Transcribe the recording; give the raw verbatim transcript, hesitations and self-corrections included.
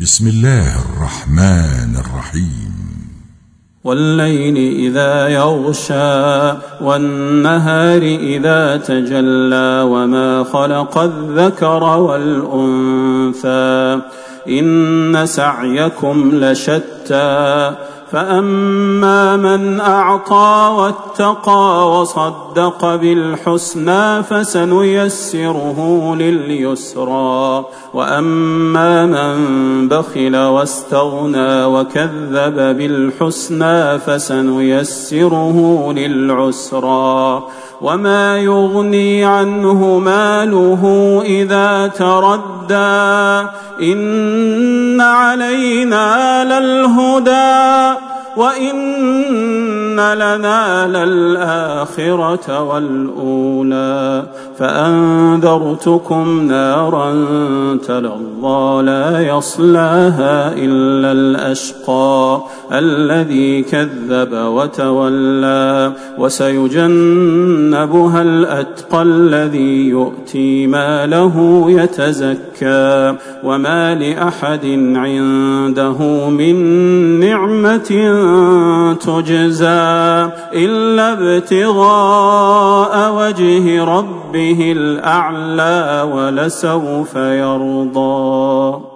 بسم الله الرحمن الرحيم. والليل إذا يغشى والنهار إذا تجلى وما خلق الذكر والأنثى إن سعيكم لشتى فأما من أعطى واتقى وصدق بالحسنى فسنيسره لليسرى وأما من بخل واستغنى وكذب بالحسنى فسنيسره للعسرى وما يغني عنه ماله إذا تردى إن علينا للهدى وإن لنا للآخرة والأولى فأنذرتكم نارا تلظى لا يصلاها إلا الأشقى الذي كذب وتولى وسيجنبها الأتقى الذي يؤتي ماله يتزكى وما لأحد عنده من نعمة تجزى إلا ابتغاء وجه ربه الأعلى ولسوف يرضى.